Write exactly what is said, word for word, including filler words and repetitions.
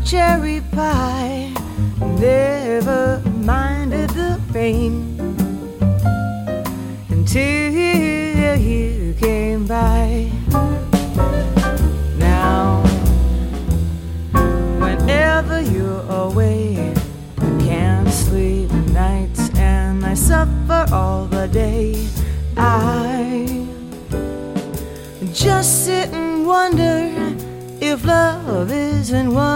cherry pie, never minded the rain until you came by. Now, whenever you're away, I can't sleep nights and I suffer all the day. I just sit and wonder if love isn't one